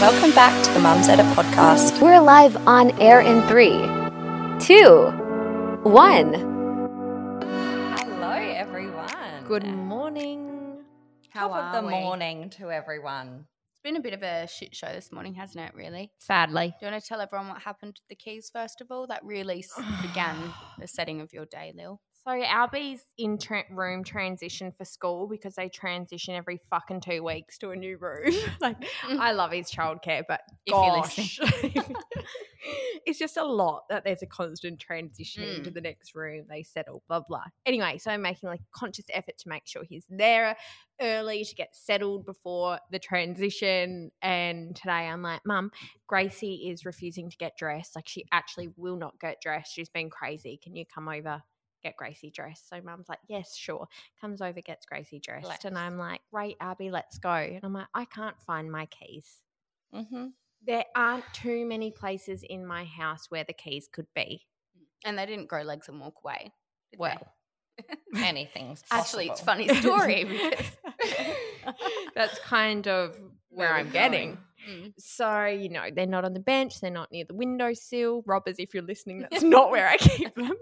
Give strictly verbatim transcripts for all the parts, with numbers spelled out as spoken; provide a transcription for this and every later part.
Welcome back to the Mums Edit podcast. We're live on air in three, two, one. Hello, everyone. Good morning. How Top are of the we? morning to everyone. It's been a bit of a shit show this morning, hasn't it, really? Sadly. Do you want to tell everyone what happened with the keys, first of all? That really s- began the setting of your day, Lil. So Albie's in tra- room transition for school because they transition every fucking two weeks to a new room. Like, I love his childcare, but If you're gosh, it's just a lot that there's a constant transition Mm. into the next room. They settle, blah, blah. Anyway, so I'm making like a conscious effort to make sure he's there early to get settled before the transition. And today I'm like, Mum, Gracie is refusing to get dressed. Like, she actually will not get dressed. She's been crazy. Can you come over? Get Gracie dressed. So Mum's like, yes, sure. Comes over, gets Gracie dressed. Bless. And I'm like, right, Abby, let's go. And I'm like, I can't find my keys. Mm-hmm. There aren't too many places in my house where the keys could be. And they didn't grow legs and walk away. did Well, they? anything's Actually, it's a possible. funny story because That's kind of where, Where I'm we're getting. Mm. So, you know, they're not on the bench. They're not near the windowsill. Robbers, if you're listening, that's not where I keep them.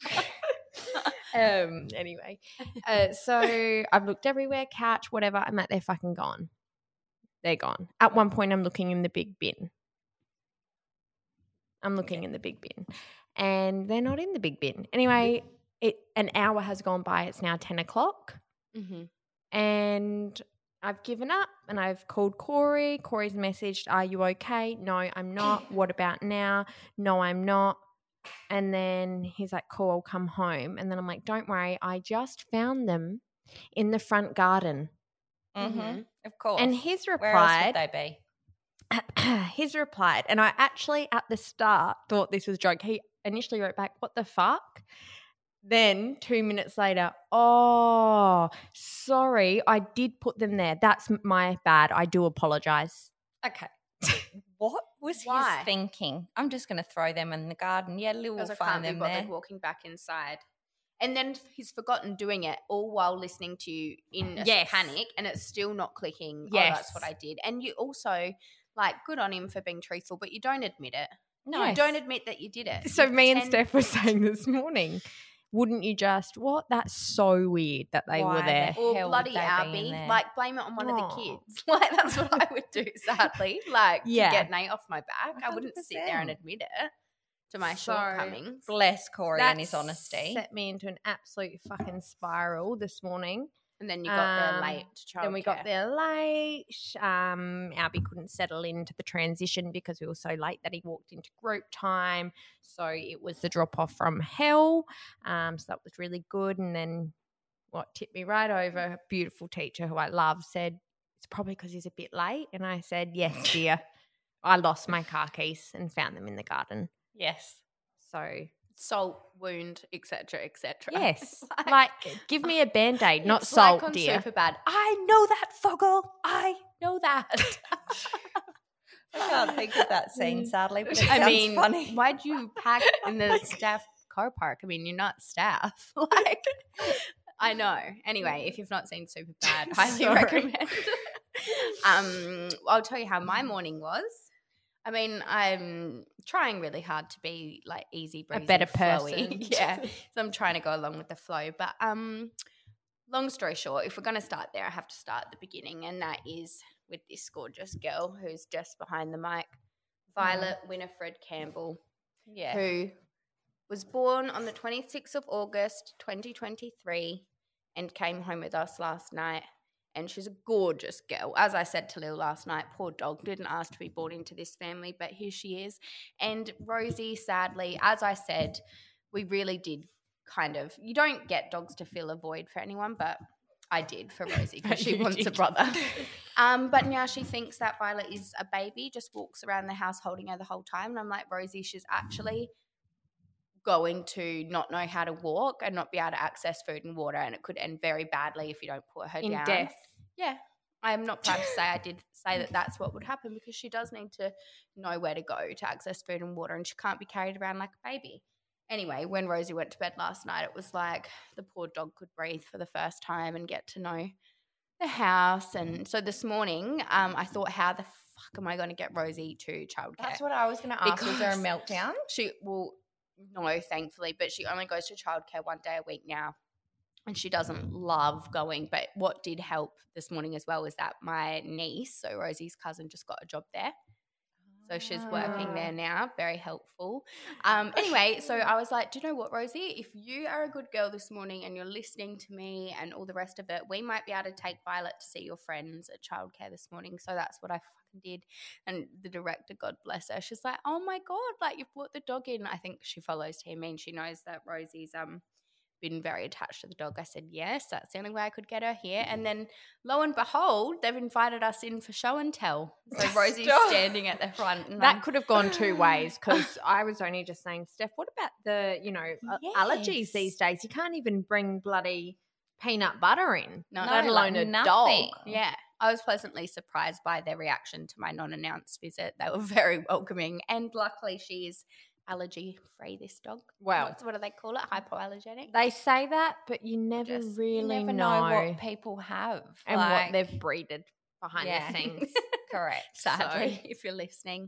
um. Anyway, uh, so I've looked everywhere, couch, whatever. I'm like, they're fucking gone. They're gone. At one point, I'm looking in the big bin. I'm looking in the big bin, and they're not in the big bin. Anyway, it an hour has gone by. It's now ten o'clock, Mhm. and I've given up. And I've called Corey. Corey's messaged, "Are you okay?" No, I'm not. What about now? No, I'm not. And then he's like, cool, I'll come home. And then I'm like, don't worry, I just found them in the front garden. Mm-hmm. Mhm. Of course. And he's Where else would replied, they be? he's replied, and I actually at the start thought this was a joke. He initially wrote back, what the fuck? Then two minutes later, oh, sorry, I did put them there. That's my bad. I do apologize. Okay. What was Why? his thinking? I'm just going to throw them in the garden. Yeah, Lil will Because I find can't be them bothered there. walking back inside. And then he's forgotten doing it all while listening to you in a Yes. panic, and it's still not clicking. Oh, Yes. that's what I did. And you also, like, good on him for being truthful, but you don't admit it. No, You don't admit that you did it. So You me and pretend- Steph were saying this morning, wouldn't you just, what? That's so weird that they Why were there. the Or hell would bloody they be in Albie, there? like blame it on one of Aw. the kids. Like that's what I would do, sadly. Like Yeah. to get Nate off my back. I wouldn't sit there and one hundred percent. admit it to my So, shortcomings. Bless Corey and his That honesty. set me into an absolute fucking spiral this morning. And then you got there Um, late to childcare. Then we got there late. Um, Albie couldn't settle into the transition because we were so late that he walked into group time. So it was the drop off from hell. Um, so that was really good. And then what tipped me right over, a beautiful teacher who I love said, it's probably because he's a bit late. And I said, yes, dear. I lost my car keys and found them in the garden. Yes. So salt wound, et cetera, et cetera. yes, like give me a band-aid, not It's salt, like on dear. Superbad. I know that, Foggle. I know that. I can't think of that scene, sadly, but it I sounds mean, funny. why'd you pack in the staff car park? I mean, you're not staff. Like, I know. Anyway, if you've not seen Superbad, highly Sorry. recommend. um, I'll tell you how my morning was. I mean, I'm trying really hard to be like easy, breezy, better flowy. person. Yeah, so I'm trying to go along with the flow. But um, long story short, if we're going to start there, I have to start at the beginning, and that is with this gorgeous girl who's just behind the mic, Violet Winifred Campbell, Yeah. who was born on the twenty-sixth of August, twenty twenty-three, and came home with us last night. And she's a gorgeous girl. As I said to Lil last night, poor dog didn't ask to be born into this family, but here she is. And Rosie, sadly, as I said, we really did kind of, you don't get dogs to fill a void for anyone, but I did for Rosie because But she you wants a did. brother. Um, but now she thinks that Violet is a baby, just walks around the house holding her the whole time. And I'm like, Rosie, she's actually going to not know how to walk and not be able to access food and water, and it could end very badly if you don't put her In down. death. Yeah. I am not proud to say I did say that that's what would happen, because she does need to know where to go to access food and water, and she can't be carried around like a baby. Anyway, when Rosie went to bed last night, it was like the poor dog could breathe for the first time and get to know the house. And so this morning, um, I thought, how the fuck, am I going to get Rosie to childcare? That's what I was going to ask. Was there a Because- meltdown? She will, no, thankfully, but she only goes to childcare one day a week now. And she doesn't love going. But what did help this morning as well was that my niece, so Rosie's cousin, just got a job there. So she's working there now. Very helpful. Um, anyway, so I was like, do you know what, Rosie? If you are a good girl this morning and you're listening to me and all the rest of it, we might be able to take Violet to see your friends at childcare this morning. So that's what I fucking did. And the director, God bless her, she's like, oh my God, like you've brought the dog in. I think she follows Team and she knows that Rosie's um been very attached to the dog. I said, yes, that's the only way I could get her here. And then lo and behold, they've invited us in for show and tell. So Rosie's Stop. standing at the front. And That I'm- could have gone two ways because I was only just saying, Steph, what about the, you know, uh, allergies these Yes. days? You can't even bring bloody peanut butter in, No, let no, alone like a nothing. dog. Yeah, I was pleasantly surprised by their reaction to my non-announced visit. They were very welcoming, and luckily she is allergy free. This dog. Well, What's, what do they call it? Hypoallergenic. they say that, but you never Just- you really You never know, know what people have. and like, what they've breeded behind Yeah. the scenes. correct. Sadly, if you're listening.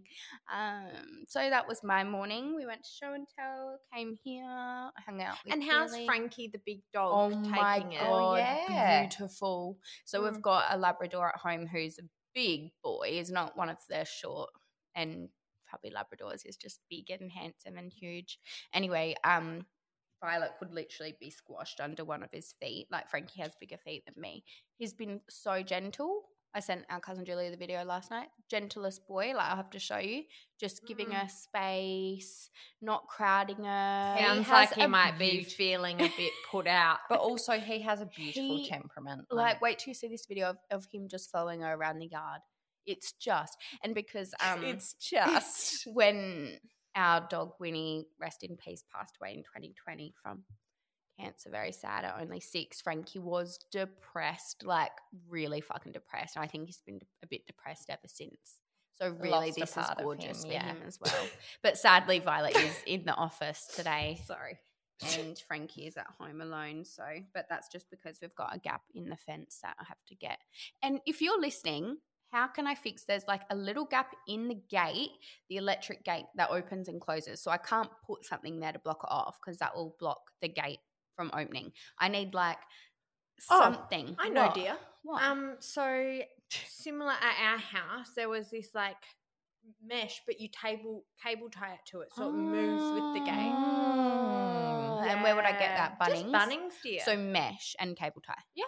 Um, so that was my morning. We went to show and tell, came here, hung out with And how's Billy. Frankie the big dog Oh taking my it? god, yeah. beautiful. So Mm. we've got a Labrador at home who's a big boy. He's not one of the short and puppy Labradors. He's just big and handsome and huge. Anyway, um, Violet could literally be squashed under one of his feet. Like Frankie has bigger feet than me. He's been so gentle. I sent our cousin Julia the video last night. Gentlest boy, like I'll have to show you. Just giving Mm. her space, not crowding her. Sounds has like he a might be beaut- feeling a bit put out. But also, he has a beautiful He- temperament. Like, wait till you see this video of, of him just following her around the yard. It's just, and because um, it's just when our dog Winnie, rest in peace, passed away in twenty twenty from cancer, very sad at only six, Frankie was depressed, like really fucking depressed. And I think he's been a bit depressed ever since. So really, Lost a this is part of gorgeous him, for yeah. him as well. But sadly, Violet is in the office today. Sorry. And Frankie is at home alone. So, but that's just because we've got a gap in the fence that I have to get. And if you're listening, how can I fix? There's like a little gap in the gate, the electric gate that opens and closes. So I can't put something there to block it off because that will block the gate from opening. I need like Oh, something. I know, What? dear. What? Um, so similar at our house, there was this like mesh, but you table cable tie it to it so it moves with the gate. Oh, and where would I get that? Yeah. Bunnings? Just Bunnings, dear. So mesh and cable tie. Yeah.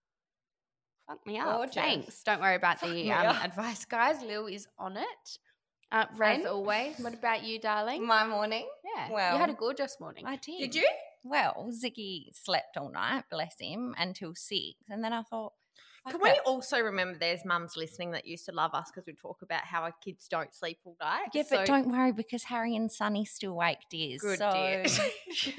Fuck me up. Gorgeous. Thanks. Don't worry about Fuck the me um, up. advice, guys. Lil is on it. Uh, Ren, as always. what about you, darling? my morning. yeah, well, you had a gorgeous morning. I did. Did you? Well, Ziggy slept all night, bless him, until six, and then I thought, Can fuck we it. also remember there's mums listening that used to love us because we talk about how our kids don't sleep all night? Yeah, So- but don't worry because Harry and Sonny still wake, dears. Good, so dear. so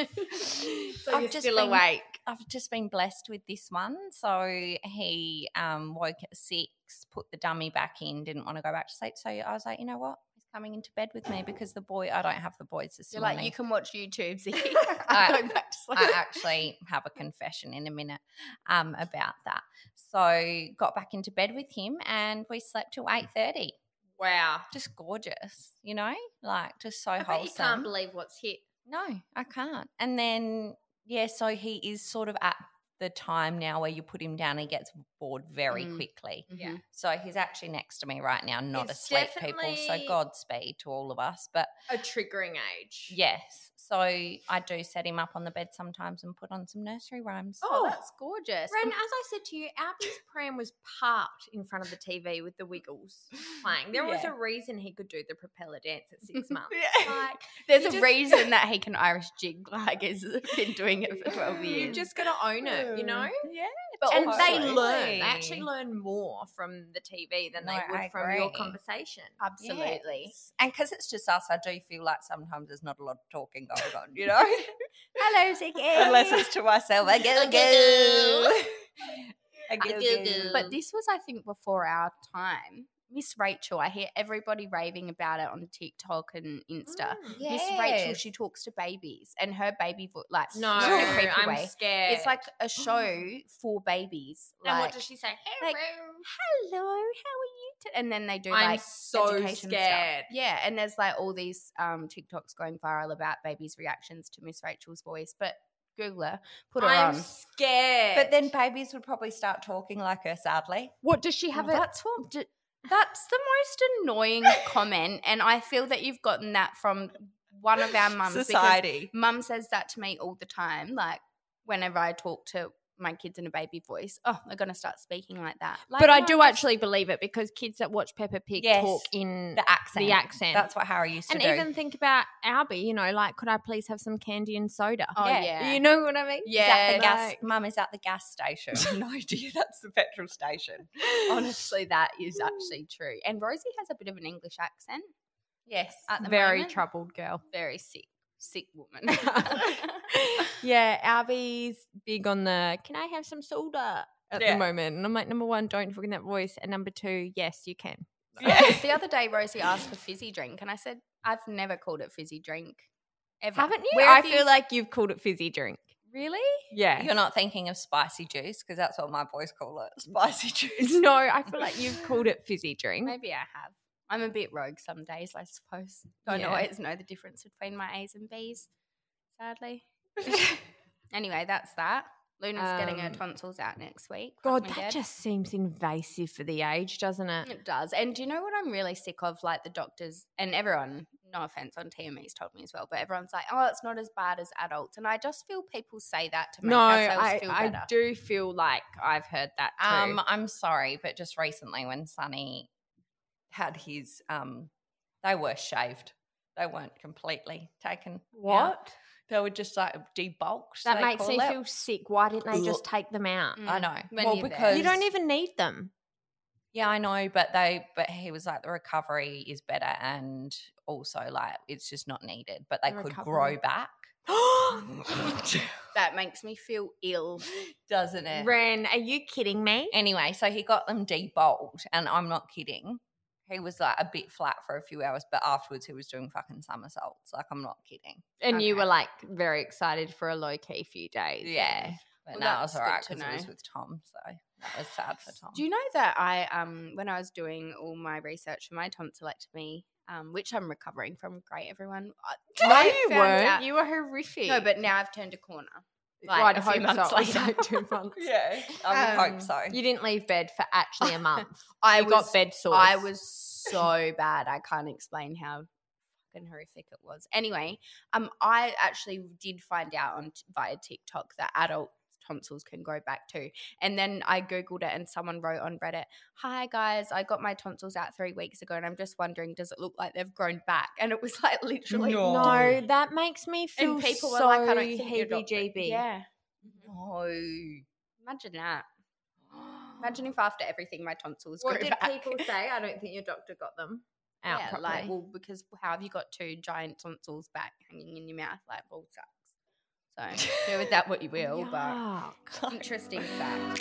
I've you're just still been- awake. I've just been blessed with this one. So he um, woke at six, put the dummy back in, didn't want to go back to sleep. So I was like, you know what? He's coming into bed with me because the boy, I don't have the boys this You're morning. like, you can watch YouTube, Ziggy. I- I'm going back to sleep. I actually have a confession in a minute um, about that. So got back into bed with him and we slept till eight thirty. Wow. Just gorgeous, you know, like just so I bet you wholesome. can't believe what's hit. No, I can't. And then, yeah, so he is sort of at the time now where you put him down, he gets bored very Mm. quickly. Yeah. So he's actually next to me right now, not It's asleep, people. So definitely- Godspeed to all of us. But A triggering age. yes, so I do set him up on the bed sometimes and put on some nursery rhymes. Oh, that's gorgeous. Ren, as I said to you, Albie's pram was parked in front of the T V with the Wiggles playing. There was Yeah. a reason he could do the propeller dance at six months. Yeah. Like, There's you a just- reason that he can Irish jig, like he's been doing it for twelve you years. just got to own it, you know? Yeah. But And also- they learn. They Absolutely. actually learn more from the T V than No, they would I from your agree. conversation. Absolutely. Yes. And because it's just us, I do feel like sometimes there's not a lot of talking going on, you know? Hello, Ziggy. Unless it's to myself. I go, A go. I A go, goo-goo. go. But this was, I think, before our time. Miss Rachel. I hear everybody raving about it on TikTok and Insta. Mm. Miss Rachel, she talks to babies, and her baby voice, like No, not in a creepy I'm way. scared. It's like a show for babies. And like, what does she say? like, hello, how are you? T-? And then they do I'm like so education scared. stuff. Yeah, and there's like all these um, TikToks going viral about babies' reactions to Miss Rachel's voice. But Google her, put her I'm on. scared. But then babies would probably start talking like her, sadly. what does she have? Well, it? that's what. That's the most annoying comment, and I feel that you've gotten that from one of our mums. Society. Mum says that to me all the time. Like whenever I talk to my kids in a baby voice, oh, they're going to start speaking like that. Like, But I no, do just- actually believe it because kids that watch Peppa Pig Yes, talk in The accent. the accent. That's what Harry used to and do. even think about Albie, you know, like, could I please have some candy and soda? Oh Yeah. yeah, You know what I mean? Is that the Yeah, gas? like- Mum, is that the gas station? No, dear, that's the petrol station. honestly, that is actually true. And Rosie has a bit of an English accent Yes. at the Very moment. troubled girl. Very sick, sick woman. Yeah, Albie's big on the, can I have some soda at Yeah. the moment? And I'm like, number one, don't forget that voice. And number two, yes, you can. Yeah. The other day, Rosie asked for fizzy drink, and I said, I've never called it fizzy drink. Ever. Haven't you? Where I have feel like you've called it fizzy drink. Really? Yeah. You're not thinking of spicy juice because that's what my boys call it, spicy juice. No, I feel like you've called it fizzy drink. Maybe I have. I'm a bit rogue some days, I suppose. Don't Yeah. always know the difference between my A's and B's, sadly. Anyway, that's that. Luna's getting her Um, tonsils out next week. God, Fuck me that dead. just seems invasive for the age, doesn't it? It does. And do you know what I'm really sick of? Like the doctors and everyone, no offense on T M E's told me as well, but everyone's like, oh, it's not as bad as adults. And I just feel people say that to make No, ourselves I, feel I better. do feel like I've heard that too. Um, I'm sorry, but just recently when Sonny had his, um, they were shaved. They weren't completely taken. what? out. They were just like debulked. That they makes call me it. feel sick. Why didn't they just Ugh. take them out? Mm. I know. When well, you're there. because You don't even need them. Yeah, I know, but they, but he was like the recovery is better, and also like it's just not needed, but they The could recovery. grow back. That makes me feel ill. Doesn't it? Ren, are you kidding me? Anyway, so he got them debulked, and I'm not kidding. He was like a bit flat for a few hours, but afterwards he was doing fucking somersaults. Like, I'm not kidding. And you Okay. were like very excited for a low key few days. Yeah. But Well, no, it was that's all good right to because it was know. with Tom, so that was sad for Tom. Do you know that I, um, when I was doing all my research for my tonsillectomy, um, which I'm recovering from, great everyone. I- No, I you found weren't. out- You were horrific. No, but now I've turned a corner. Like, Well, I'd a few hope months so. It was later. like two months. Yeah, I would Um, hope so. You didn't leave bed for actually a month. I you was, got bed sores. I was so bad. I can't explain how fucking horrific it was. Anyway, um, I actually did find out on via TikTok that adult tonsils can grow back too. And then I googled it, and someone wrote on Reddit, "Hi guys, I got my tonsils out three weeks ago, and I'm just wondering, does it look like they've grown back?" And it was like literally No. No, that makes me feel And people so were like, "I don't think you're doctor-" heebie-jeebie. Yeah, No. imagine that. Imagine if after everything my tonsils What grew did back. people say? I don't think your doctor got them out Yeah, properly. like, well, because how have you got two giant tonsils back hanging in your mouth like ball sacks? So do with that what you will, Yuck. but interesting fact.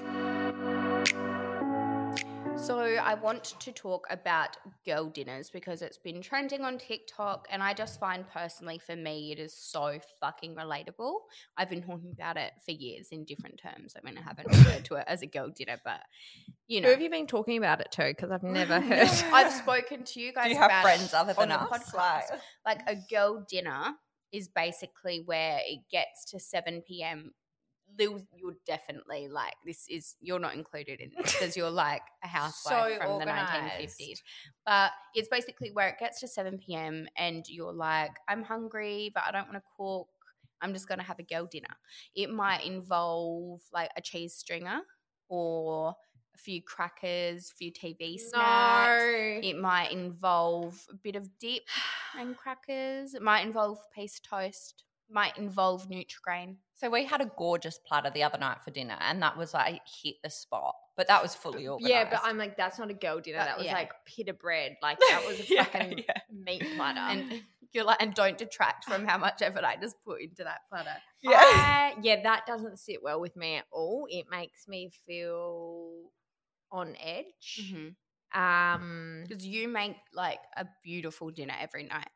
So I want to talk about girl dinners because it's been trending on TikTok, and I just find personally for me it is so fucking relatable. I've been talking about it for years in different terms. I mean, I haven't referred to it as a girl dinner, but you know, Who have you been talking about it to? Because I've never heard. I've spoken to you guys Do you have about friends it other than on the us? podcast. Like a girl dinner is basically where it gets to seven p.m. Lil, you're definitely like, this is, you're not included in this because you're like a housewife So from the organised. nineteen fifties. But it's basically where it gets to seven p.m. and you're like, I'm hungry, but I don't want to cook. I'm just going to have a girl dinner. It might involve like a cheese stringer or a few crackers, a few T V snacks. It might involve a bit of dip and crackers. It might involve a piece of toast. It might involve Nutri-Grain. So we had a gorgeous platter the other night for dinner, and that was like hit the spot. But that was fully organised. Yeah, but I'm like, that's not a girl dinner. Uh, That was yeah. like pita bread. Like that was a Yeah, fucking yeah. meat platter. And you're like, and don't detract from how much effort I just put into that platter. yeah. I- yeah, that doesn't sit well with me at all. It makes me feel on edge. Mm-hmm. Um, Because you make like a beautiful dinner every night.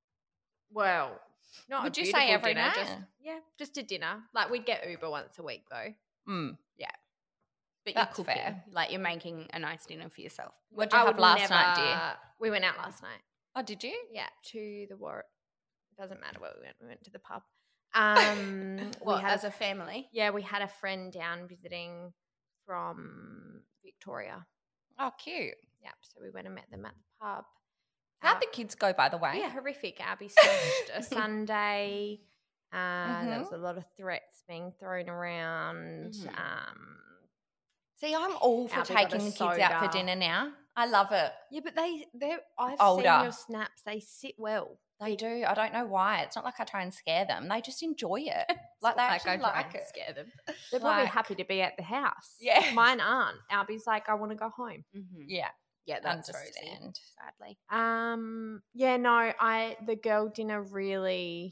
well, not Would a you say beautiful every dinner, night? Just, yeah, just a dinner. Like we'd get Uber once a week though. Mm. But That's you're cooking. fair. Like you're making a nice dinner for yourself. What did you I have would last never, night, dear? We went out last night. Oh, did you? Yeah, to the war. Doesn't matter where we went. We went to the pub. Um, What, we had as a family? yeah, we had a friend down visiting from Victoria. Oh, cute. Yep. So we went and met them at the pub. How'd Uh, the kids go, by the way? Yeah, horrific. Abby smashed a Sunday. Uh, There was Mhm. a lot of threats being thrown around. Mhm. Um, See, I'm all for Albie got a taking the kids out for soda. dinner now. I love it. yeah, but they they I've Older. seen your snaps. They sit well. They do. I don't know why. It's not like I try and scare them. They just enjoy it. Like they I actually try like and it. scare them. They're probably Like- happy to be at the house. Yeah. Mine aren't. Albie's like, I want to go home. Mm-hmm. Yeah, Yeah, that's Rosie, understand. sadly. Um, yeah, no, I the girl dinner really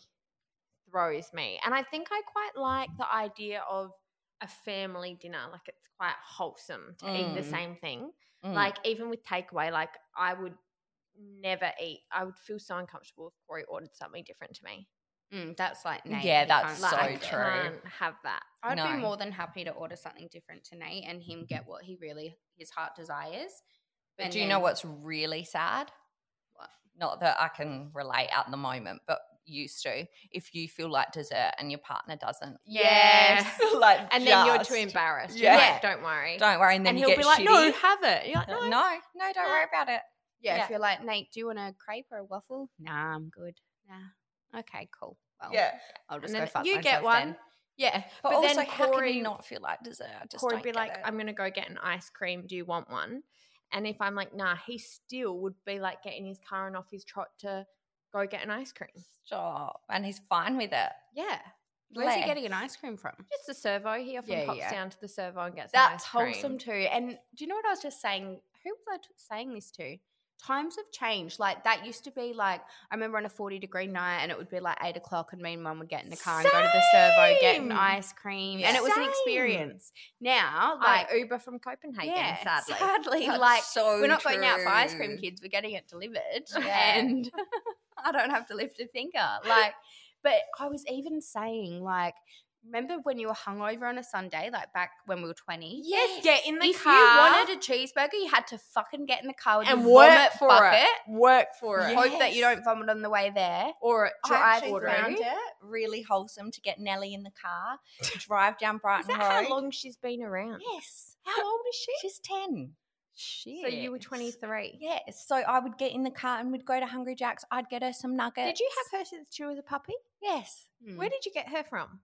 throws me. And I think I quite like the idea of a family dinner. Like it's quite wholesome to eat the Mm. same thing. Mm. Like even with takeaway, like I would never eat. I would feel so uncomfortable if Corey ordered something different to me. Mm, that's like Nate. Yeah, He that's can't so Like I stand it. true. can't have that. I'd No. be more than happy to order something different to Nate and him get what he really, his heart desires. But And do you then- know what's really sad? What? Not that I can relate at the moment, but used to. If you feel like dessert and your partner doesn't. Yes. like And then you're just- too embarrassed. Yeah. Yeah. Like, don't worry. Don't worry, and then and you he'll get be like, shitty. no, have it. You're like, no, no. no, no, don't No. worry about it. Yeah, Yeah. if you're like, Nate, do you want a crepe or a waffle? Nah, I'm good. Nah. Okay, cool. Well, Yeah, I'll just And go then fuck you myself get one. then. Yeah. but, But also, then how can Corey- you not feel like dessert? I just Corey don't be get like, it. I'm going to go get an ice cream. Do you want one? And if I'm like, nah, he still would be like getting his car and off his trot to go get an ice cream. Stop, and he's fine with it. Yeah. Where's he Bleh. getting an ice cream from? Just the servo. He often Yeah, pops yeah. down to the servo and gets That's an ice cream. wholesome too. And do you know what I was just saying? Who was I t- saying this to? Times have changed. Like that used to be like, I remember on a forty degree night and it would be like eight o'clock and me and mum would get in the car and go to the servo, get an Same. ice cream. And it was an Same. experience. Now, Like like, Uber from Copenhagen, yeah, sadly. sadly, That's like, so we're not going out for ice true. cream, kids. We're getting it delivered. Yeah. And I don't have to lift a finger. Like, but I was even saying, like, remember when you were hungover on a Sunday, like back when we were twenty? Yes, get in the If car you wanted a cheeseburger, you had to fucking get in the car with and your work vomit for bucket. it. Work for it. Yeah. Hope that you don't vomit on the way there. Or I drive actually order. found it really wholesome to get Nellie in the car, drive down Is Brighton that Road. how long she's been around? Yes. How old is she? She's ten. So you were Yes. twenty-three. Yes. So I would get in the car and we'd go to Hungry Jack's. I'd get her some nuggets. Did you have her since she was a puppy? Yes. Where did you get her from?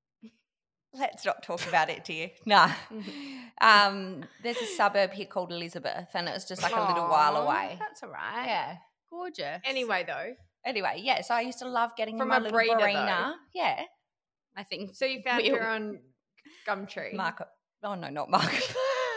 Let's not talk about it, dear. Nah. Um, there's a suburb here called Elizabeth, and it was just like a little while Aw, away. That's all right. Yeah. Gorgeous. Anyway, though, Anyway, yeah. So I used to love getting From my a little breeder, though. Barina. Yeah. I think so you found We'll- her on Gumtree. Market. Oh no, not Market.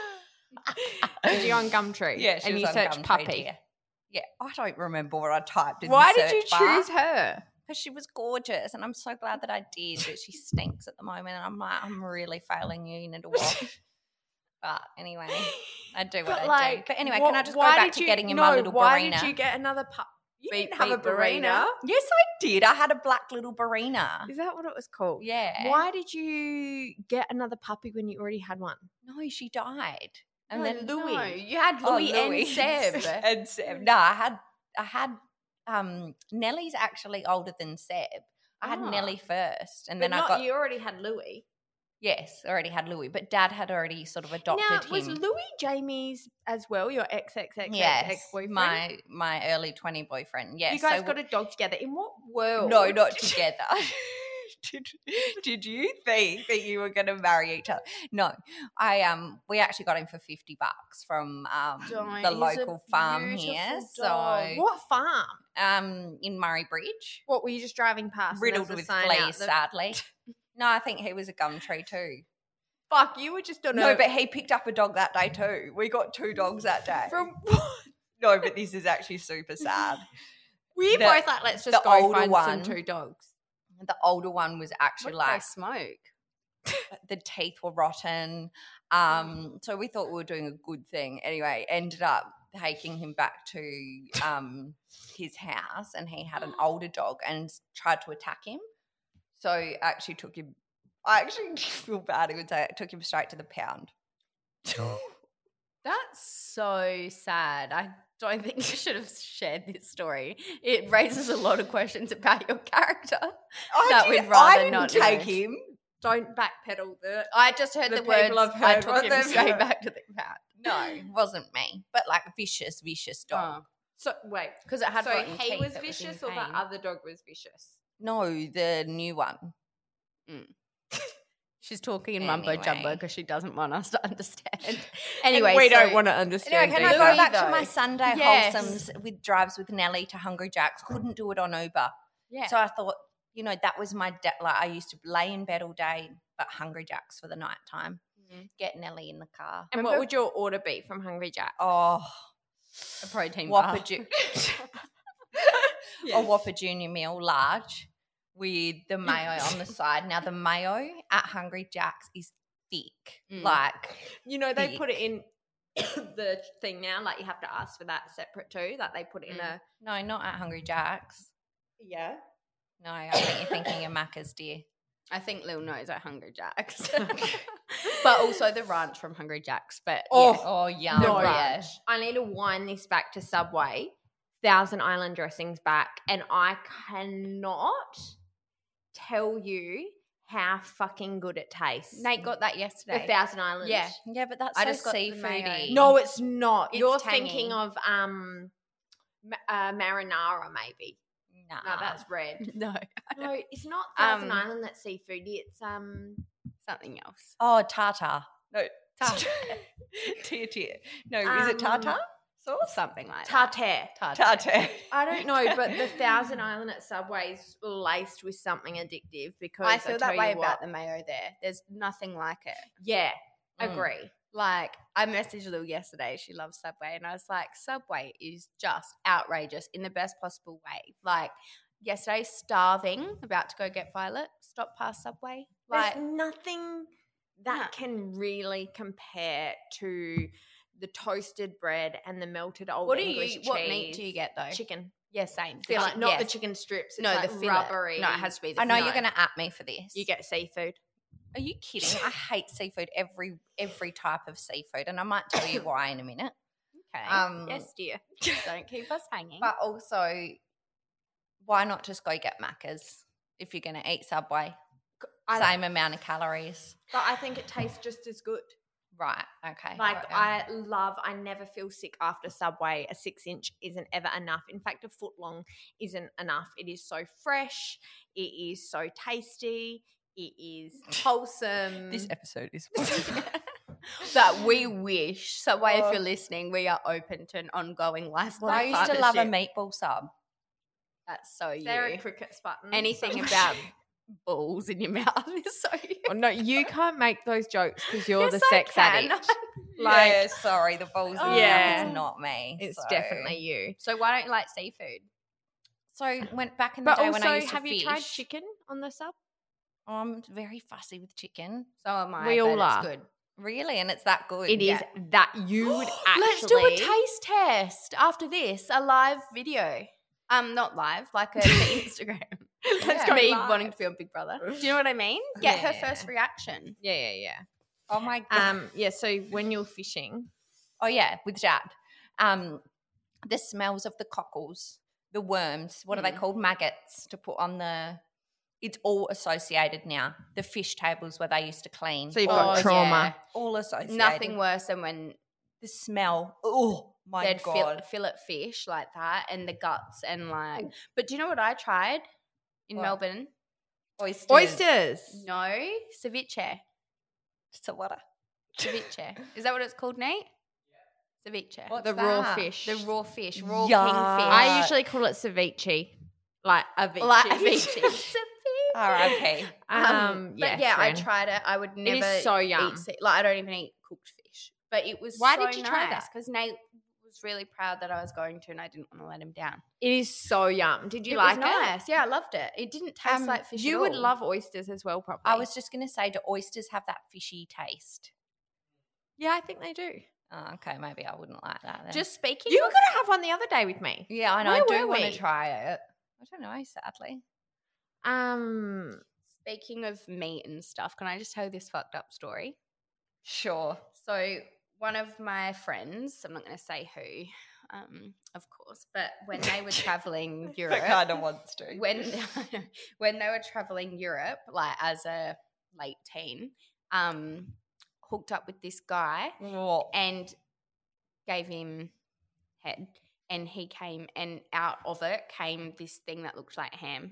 Was you on Gumtree? Yeah, she and was you on searched Gumtree, puppy. dear. Yeah, I don't remember what I typed in. Why the did you search bar. choose her? Because she was gorgeous, and I'm so glad that I did. But she stinks at the moment, and I'm like, I'm really failing you. You need to wash. But anyway, I do what But I like, do. But anyway, what- can I just go why back did to you- getting in no, my little why Barina? did you get another pup? You Beep, didn't have a beep, Barina. Barina. Yes, I did. I had a black little Barina. Is that what it was called? Yeah. Why did you get another puppy when you already had one? No, she died. And No, then Louis. No, you had Oh, Louis, Louis. and Seb. and Seb. No, I had I had um Nellie's actually older than Seb. I had Ah. Nellie first, and But then I not got you already had Louis. yes, I already had Louis, but Dad had already sort of adopted now, him. was Louis Jamie's as well, your ex ex ex yes, ex boyfriend? my my early twenty boyfriend. Yes, You guys so got a dog together. In what world? no, not together. Did, did you think that you were going to marry each other? No, I um we actually got him for fifty bucks from um Don't. the He's a local farm here. beautiful So dog. What farm? um in Murray Bridge, What were you just driving past? and riddled there was with a sign out fleas, that- sadly. No, I think he was a gum tree too. Fuck, you were just on No, a but he picked up a dog that day too. We got two dogs that day. from. No, but this is actually super sad. We The- both like let's the just go older find one- some two dogs. The older one was actually What did they like smoke? the teeth were rotten. Um, so we thought we were doing a good thing. Anyway, ended up taking him back to um, his house, and he had an older dog and tried to attack him. So I actually took him. I actually feel bad. He would say I took him straight to the pound. That's so sad. I don't think you should have shared this story. It raises a lot of questions about your character. I that did, we'd rather I didn't not take know. him. Don't backpedal the. I just heard The the, words. people have I heard took what him they've straight heard. back to the pound. No, it wasn't me, but like vicious, vicious dog. So wait, Because it had so rotten he teeth, was it in vicious, or pain. the other dog was vicious? No, the new one. She's talking in mumbo jumbo Anyway. because she doesn't want us to understand. And Anyway, we so- don't want to understand. Anyway, can I either. go back though. to my Sunday Yes. wholesomes with drives with Nelly to Hungry Jack's? Couldn't do it on Uber. Yeah. So I thought, you know, that was my de- like I used to lay in bed all day, but Hungry Jack's for the night time. Mhm. Get Nelly in the car. And what would your order be from Hungry Jack? Oh, a protein Whopper, bar. ju- a Whopper Junior meal large with the mayo on the side. Now the mayo at Hungry Jack's is thick, Mm. like You know, they Thick. put it in the thing now. Like you have to ask for that separate too. Like they put it in Mm. a. no, not at Hungry Jack's. Yeah. No, I think you're thinking of Macca's, dear. I think Lil knows at Hungry Jack's. But also the ranch from Hungry Jack's. But Oh, yeah. Oh, yum. No, yeah. I need to wind this back to Subway. Thousand Island dressings back, and I cannot tell you how fucking good it tastes. Nate got that the yesterday. Thousand Island. Yeah. Yeah, but that's I so just got the mayo. seafoody. No, it's not. It's You're tangy. thinking of um, ma- uh, marinara, maybe. nah. No, that's red. No, No, it's not Thousand Um, Island that's seafoody. It's um, something else. Oh, tartar. No, Tartar. tier tier. No, is it Um, tartar sauce? Something like that. tartare. Tartar. Tartar. I don't know, but the Thousand Island at Subway's laced with something addictive because I feel tell that way you about what, the mayo there. There's nothing like it. Yeah, Mm. agree. Like, I messaged Lil yesterday. She loves Subway. And I was like, Subway is just outrageous in the best possible way. Like, yesterday, starving, about to go get Violet, stop past Subway. Like, There's nothing that Nah. can really compare to the toasted bread and the melted old what do English you, cheese. what meat do you get though? Chicken. Yeah, same. Feel like not the yes. chicken strips. It's No, like the fillet. rubbery. No, it has to be the I know fillet. you're going to at me for this. You get seafood. Are you kidding? I hate seafood. Every every type of seafood, and I might tell you why in a minute. Okay. Um, Yes, dear. Don't keep us hanging. But also, why not just go get Macca's if you're going to eat Subway? I- Same amount of calories. But I think it tastes just as good. Right. Okay. Like got ya. I love, I never feel sick after Subway. A six inch isn't ever enough. In fact, a foot long isn't enough. It is so fresh. It is so tasty. It is wholesome. This episode is. that we wish Subway, if Oh. you're listening, we are open to an ongoing lifestyle. I used to love a partnership. meatball sub. That's so you. Sarah Cricket's button. Anything about balls in your mouth is so you. Oh, no, you can't make those jokes because you're Yes, the I sex can. addict. Like, yeah, sorry, the balls in the Yeah. mouth is not me. It's so. definitely you. So why don't you like seafood? So went back in the But day also, when I used to have fish. you tried chicken on the sub? Oh, I'm very fussy with chicken. So am I. We but all it's are. good. Really, and it's that good. It is Yeah. that you would actually. Let's do a taste test after this, a live video. Um, not live, like a Instagram. Let's go Me live. wanting to be on Big Brother. Do you know what I mean? Get her Yeah. first reaction. Yeah, yeah, yeah. Oh my god. Um, yeah. So when you're fishing, Oh yeah, with Jad. Um, the smells of the cockles, the worms. What are they Mm. called? Maggots to put on the. It's all associated now. The fish tables where they used to clean. so you've Oh, got trauma. all associated. Nothing worse than when The smell. Oh my they'd fill, god. fillet fish like that and the guts and like. But do you know what I tried in What? Melbourne? Oysters. Oysters. No, ceviche. So what? a- Ceviche. Is that what it's called, Nate? Ceviche. What's The raw that? fish. The raw fish, raw Yuck. kingfish. I usually call it ceviche, like a vici. like ceviche. R I P. Um, but yeah, yeah, friend. I tried it. I would It never is so yum. eat. ce- Like I don't even eat cooked fish. But it was. Why so did you try nice, that? Because Nate was really proud that I was going to, and I didn't want to let him down. It is so yum. Did you it like was nice. Yeah, I loved it. It didn't taste Um, like fish. You at would all. love oysters as well, probably. I was just going to say, do oysters have that fishy taste? yeah, I think they do. Oh, okay, maybe I wouldn't like that then. Just speaking You were of, going to have one the other day with me. yeah, I know. Where I do were want we? to try it. I don't know, sadly. Um, speaking of meat and stuff, can I just tell you this fucked up story? Sure. So one of my friends, I'm not going to say who, um, of course, but when they were traveling Europe, kind of wants to. when when they were traveling Europe, like as a late teen, um, hooked up with this guy What? and gave him head, and he came, and out of it came this thing that looked like ham.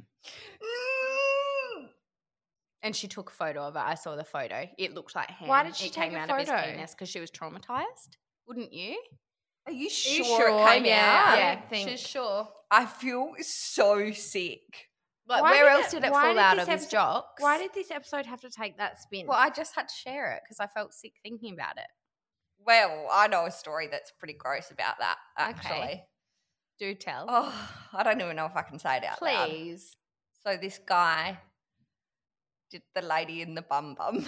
And she took a photo of it. I saw the photo. It looked like ham. Why did she it take came a out of his photo? penis because she was traumatized. Wouldn't you? Are you Are sure, you sure? it came Yeah, out? I yeah, don't think- she's sure. I feel so sick. Like, Why where did else it- did it why fall did out this of his episode- jocks? why did this episode have to take that spin? Well, I just had to share it because I felt sick thinking about it. Well, I know a story that's pretty gross about that, actually. Okay. Do tell. Oh, I don't even know if I can say it out loud. Please. So this guy did the lady in the bum bum.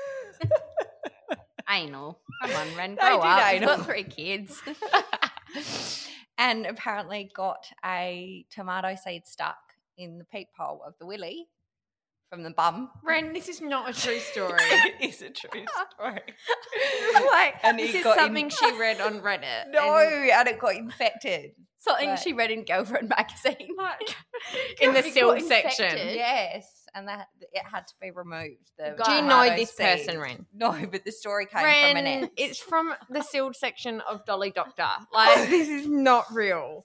Anal. Come on, Ren. They Grow did up. You've anal. got three kids. And apparently got a tomato seed stuck in the peephole of the willy from the bum. Ren, this is not a true story. It is a true story. like, And this he is got in- something she read on Reddit. No, and, and it got infected. Something But- she read in Girlfriend magazine. like, in the It got sealed section. infected. Yes, and that it had to be removed. The Do you know tomato this seed. person, Ren? No, but the story came Ren, from an ex. it's from the sealed section of Dolly Doctor. Like, this is not real.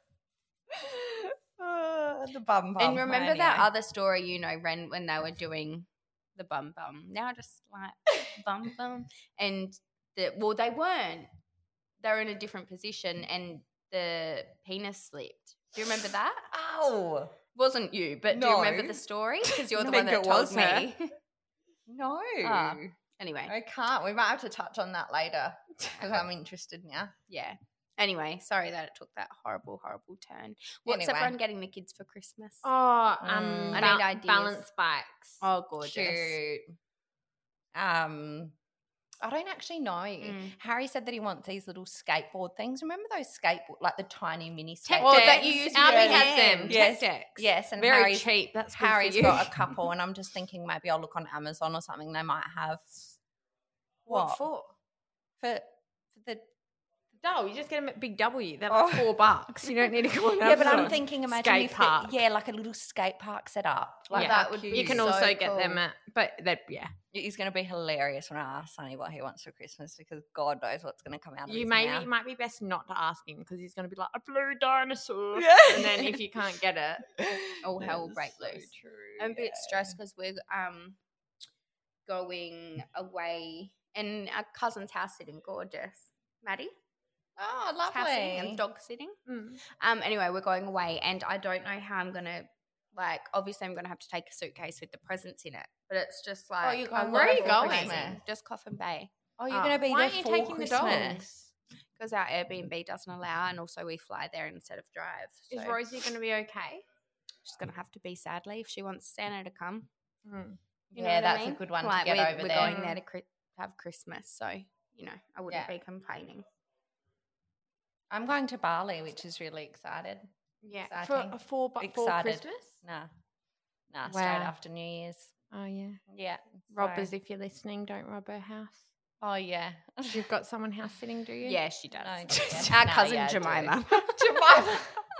Uh, the bum bum. And remember that anyway. other story, you know, Ren, when they were doing the bum bum. Now I just like bum bum. And the well, they weren't. They were in a different position and the penis slipped. Do you remember that? Oh Wasn't you, but do you remember No. the story? Because you're the I one think that it told was me. her. no, Ah. Anyway, I can't. We might have to touch on that later because I'm interested now. yeah. Anyway, sorry that it took that horrible, horrible turn. What's Anyway. everyone getting the kids for Christmas? Oh, um, Mm. I ba- need ideas. balance bikes. Oh, gorgeous. Cute. Um, I don't actually know. Mm. Harry said that he wants these little skateboard things. Remember those skateboard, like the tiny mini Tech skateboards? Oh, decks. that you use with Albie your has hand. them. Yes. Tech decks. Yes, and Very Harry's, cheap. That's good Harry's for you. got a couple, and I'm just thinking maybe I'll look on Amazon or something. They might have What what, for? for for the No, you just get them at Big W. They're Oh. like four bucks. You don't need to go on yeah, but I'm Amazon. thinking, imagine Skate if it- park. yeah, like a little skate park set up. Like Yeah. that That would would be. You can so also get them cool. at, but that yeah. He's going to be hilarious when I ask Sonny what he wants for Christmas because God knows what's going to come out of You his maybe mouth. it might be best not to ask him because he's going to be like a blue dinosaur, Yeah. and then if you can't get it, All hell will That is break so loose. true, I'm a bit yeah. stressed because we're um going away and our cousin's house sitting gorgeous. Maddie? Oh, House sitting lovely. and dog sitting. mm. Um anyway, we're going away and I don't know how I'm gonna like obviously I'm gonna have to take a suitcase with the presents in it. But it's just like you're I going where are love you all going? Christmas. Just Coffin Bay. Oh, you're Oh, going to be why there aren't you for taking the Christmas. dogs? Because our Airbnb doesn't allow and also we fly there instead of drive. So Is Rosie going to be okay? she's gonna have to be sadly if she wants Santa to come. Mm. You know Yeah, what I that's a mean? good one to Like, get we're, over we're there. going there to cri- have Christmas, so you know I wouldn't Yeah. be complaining. I'm going to Bali, which is really excited. Yeah, Exciting. for for but for Excited. Christmas. Nah. Nah, straight Wow. after New Year's. Oh yeah, Yeah. robbers. so- If you're listening, don't rob her house. Oh, yeah. You've got someone house sitting, do you? Yeah, she does. No, yeah. Our No, cousin yeah, I do. Jemima. Jemima.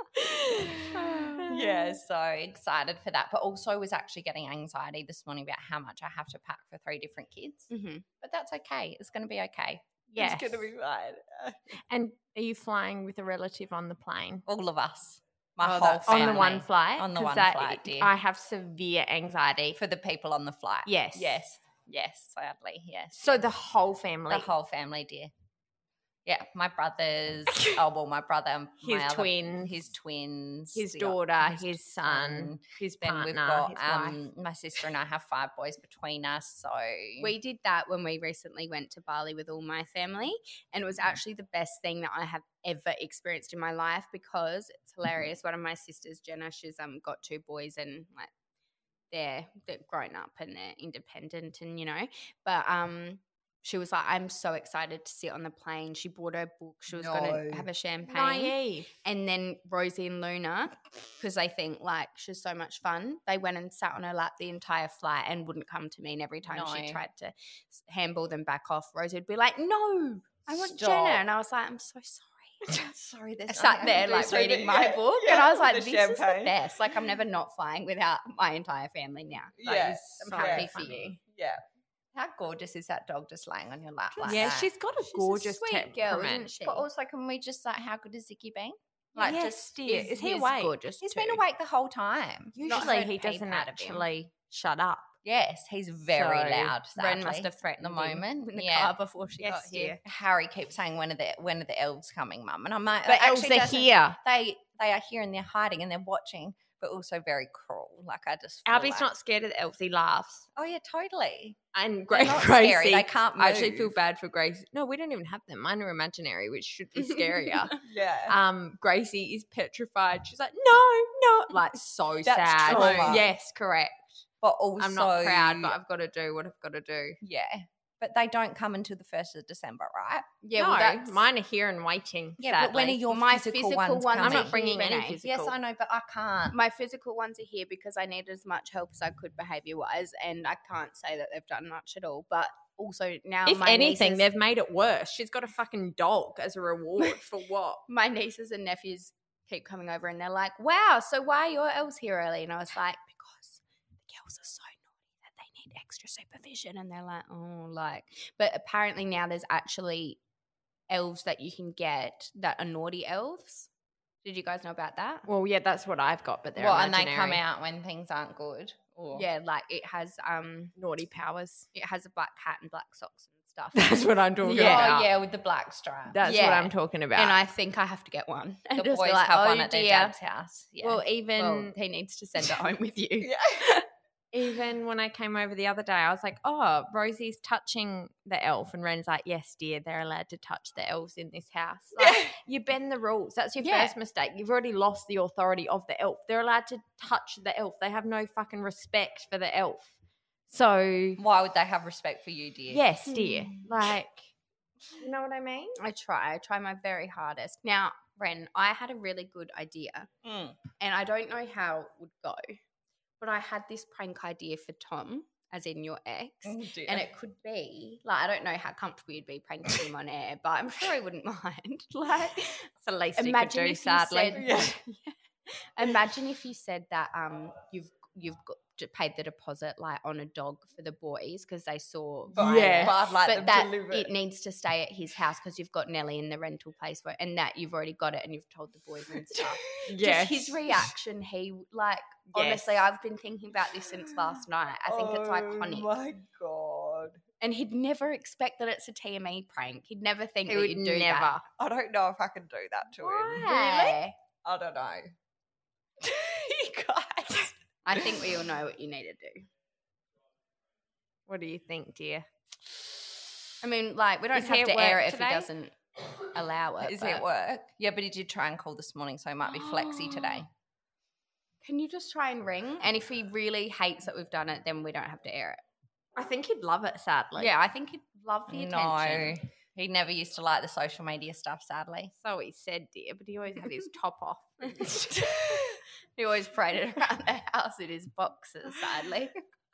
Yeah, so excited for that. But also was actually getting anxiety this morning about how much I have to pack for three different kids. Mm-hmm. But that's okay. It's going to be okay. Yes. It's going to be fine. And are you flying with a relative on the plane? All of us. My Oh, whole that's family. On the one flight? On the 'Cause one that- flight, dear. I have severe anxiety. For the people on the flight. Yes. Yes. Yes, sadly. Yes. So the whole family. The whole family, dear. Yeah, my brothers. Oh, well, my brother, and my His other- twins. his twins, his the- daughter, his son, his Then partner, we've got his wife. um, my sister and I have five boys between us. So We did that when we recently went to Bali with all my family, and it was actually the best thing that I have ever experienced in my life because it's hilarious. One of my sisters, Jenna, she's um got two boys and like they're they're grown up and they're independent and you know, but um she was like, I'm so excited to sit on the plane. She bought her book. She was going No. to have a champagne. Naive. And then Rosie and Luna, because they think like she's so much fun, they went and sat on her lap the entire flight and wouldn't come to me. And every time No. she tried to s- handball them back off, Rosie would be like, no, I want Stop. Jenna. And I was like, I'm so sorry. Sorry, I sat there like So reading the- my yeah, book yeah, and I was like, the this is the champagne. best. Like I'm never not flying without my entire family now. Like, Yes, I'm happy yeah. for you. Yeah. How gorgeous is that dog just laying on your lap like Yeah, that? she's got a She's a gorgeous sweet girl, temperament. isn't she? But also, can we just like, how good has Zicky been? Like, Yes, just dear. He's- Is he he's awake? gorgeous he's too. been awake the whole time. Not Usually heard he a peep doesn't out of him. actually shut up. Yes, he's very So, loud. Ren must sadly, have threatened at the him moment. in the yeah. car before she Yes, got here. dear. Harry keeps saying, "When are the when are the elves coming, Mum?" And I'm like, But "It elves actually are doesn't- here. They they are here and they're hiding and they're watching, but also very cruel. Like I just feel Albie's like, not scared of the elves. He laughs. Oh yeah, totally. And They're Grace, not Gracie, scary. They can't I actually feel move. bad for Grace. No, we don't even have them. Mine are imaginary, which should be scarier. Yeah. um, Gracie is petrified. She's like, no, no, like so That's sad. trauma. Yes, correct. But also, I'm not proud, but I've got to do what I've got to do. yeah. But they don't come until the first of December, right? Yeah, no, well, that's mine are here and waiting. Yeah, but when are sadly. your My physical, physical ones ones coming? I'm not bringing any Renee. physical. Yes, I know, but I can't. my physical ones are here because I need as much help as I could behaviour wise, and I can't say that they've done much at all. But also now, If my anything, nieces, they've made it worse. She's got a fucking dog as a reward for what? my nieces and nephews keep coming over, and they're like, "Wow, so why are your elves here early?" And I was like, "Because the girls are so naughty that they need extra supervision." And they're like, "Oh, like," but apparently now there's actually elves that you can get that are naughty elves. Did you guys know about that? Well, yeah, that's what I've got, but they're Well, and they imaginary. come out when things aren't good. Or Yeah, like it has um, naughty powers. it has a black hat and black socks and stuff. That's what I'm talking Yeah. about. Oh yeah, with the black stripe. That's what Yeah. I'm talking about. And I think I have to get one. And the just boys be like, have oh, one at their dear. dad's house. Yeah. well, even Well, he needs to send it home with you. Yeah. even when I came over the other day, I was like, oh, Rosie's touching the elf. And Ren's like, yes, dear, they're allowed to touch the elves in this house. Like, you bend the rules. That's your Yeah. first mistake. You've already lost the authority of the elf. They're allowed to touch the elf. They have no fucking respect for the elf. So, Why would they have respect for you, dear? yes, dear. Like, you know what I mean? I try. I try my very hardest. Now, Ren, I had a really good idea, Mm. and I don't know how it would go, but I had this prank idea for Tom, as in your ex, Oh, dear. and it could be like I don't know how comfortable you'd be pranking him on air, but I'm sure he wouldn't mind. Like, It's the least you could imagine do, if sadly. you said, Yeah. imagine if you said that um you've you've got to paid the deposit like on a dog for the boys because they saw But- Yeah. But I'd like but them that delivered. it needs to stay at his house because you've got Nelly in the rental place for, and that you've already got it and you've told the boys and stuff. Yes. Just his reaction, he like honestly, Yes. I've been thinking about this since last night. I think it's Oh iconic, my god. and he'd never expect that it's a T M E prank. He'd never think He that would you'd do never. that. I don't know if I can do that to him. Why? I don't know. You guys. I think we all know what you need to do. What do you think, dear? I mean, like we don't Is he have at to air work it if today? he doesn't allow it. Is he but- at work? Yeah, but he did try and call this morning, so it might be flexy today. Can you just try and ring? And if he really hates that we've done it, then we don't have to air it. I think he'd love it, sadly. Yeah, I think he'd love the attention. No, he never used to like the social media stuff. Sadly, So he said, dear, but he always had his top off. He always paraded around the house in his boxes, sadly.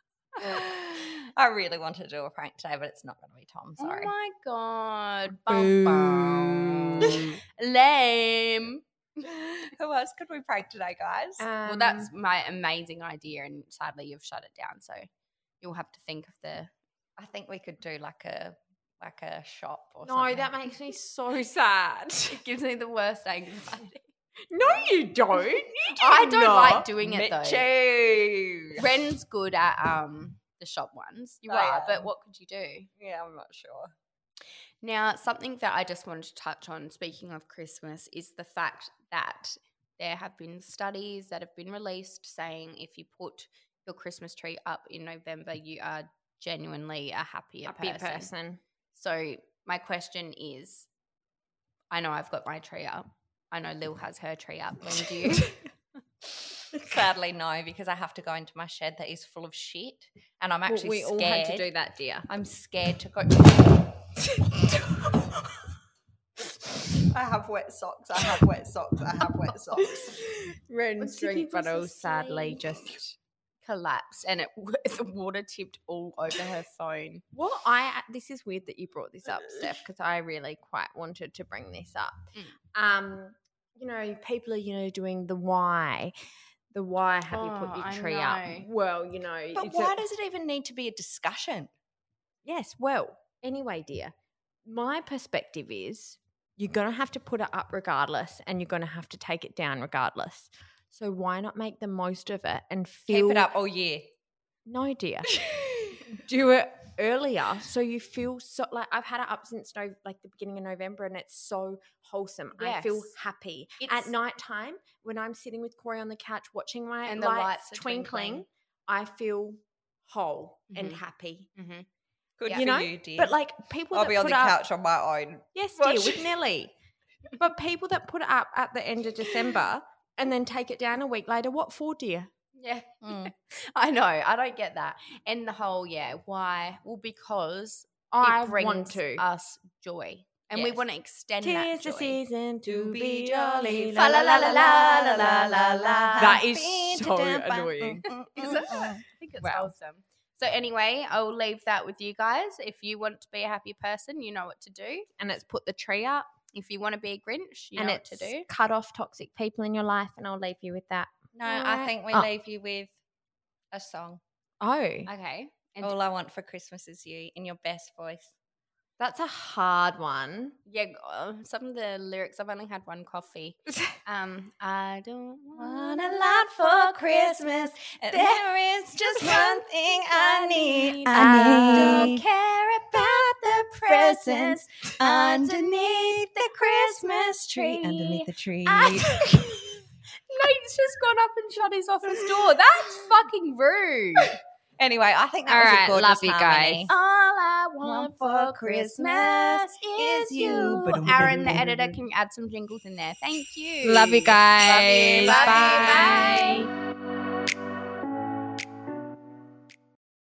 I really wanted to do a prank today, but it's not going to be Tom. Sorry. Oh my god. Bum, bum. Lame. Who else could we prank today, guys? Um, Well, that's my amazing idea, and sadly you've shut it down, so you'll have to think of the I think we could do like a like a shop or no, something. that makes me so sad. it gives me the worst anxiety. No, you don't. You do I don't not. like doing it though. Mitchie. Ren's good at um the shop ones. You I are, am. but what could you do? Yeah, I'm not sure. Now, something that I just wanted to touch on, speaking of Christmas, is the fact that there have been studies that have been released saying if you put your Christmas tree up in November, you are genuinely a happier Happy person. person. So my question is, I know I've got my tree up. I know Lil has her tree up. When do you? Sadly, no, because I have to go into my shed that is full of shit, and I'm Well, actually we scared. all had to do that, dear. I'm scared to go. I have wet socks. I have wet socks. I have wet socks. Ren's drink bottle sadly just collapsed, and it the water tipped all over her phone. Well, I this is weird that you brought this up, Steph, because I really quite wanted to bring this up. Mm. Um, you know, people are you know doing the why, the why have you put Oh, your I tree know. up? Well, you know, But it's why a- does it even need to be a discussion? yes, well, anyway, dear, my perspective is you're gonna have to put it up regardless, and you're gonna have to take it down regardless. So why not make the most of it and feel Keep it up all year. No, dear. Do it earlier so you feel so like I've had it up since no, like the beginning of November, and it's so wholesome. I feel Yes. happy It's- at night time when I'm sitting with Corey on the couch watching my And the lights, lights are twinkling, twinkling. I feel whole and Mhm. happy. Mm-hmm. Good Yeah. for You know, you, dear. But like people I'll that be on put the up, couch on my own. yes, dear, Watch- with Nelly. But people that put it up at the end of December and then take it down a week later, what for, dear? Yeah, Mm. I know. I don't get that. And the whole, yeah, why? Well, because I it brings want to. us joy, and we Yes. want to extend Tis that the joy. season to To be be jolly. jolly. La la la la la la la la la. That is Been to so Tampa. annoying. Is it? I think it's Wow. wholesome. So anyway, I'll leave that with you guys. If you want to be a happy person, you know what to do. And it's put the tree up, If you want to be a Grinch, you and know what it's to do. cut off toxic people in your life. And I'll leave you with that. No, I think we Oh. leave you with a song. Oh, Okay. And All I want for Christmas is you in your best voice. that's a hard one. yeah, uh, some of the lyrics, I've only had one coffee. Um, I don't want a lot for Christmas. There is just one thing I need. I don't need. care about the presents underneath the Christmas tree. Underneath the tree. I- Nate's just gone up and shut his office door. That's fucking rude. Anyway, I think that All was right, a gorgeous love you harmony. guys. All I want for Christmas is you. Aaron, the editor, can you add some jingles in there? Thank you. Love you guys. Love you. Bye. Bye.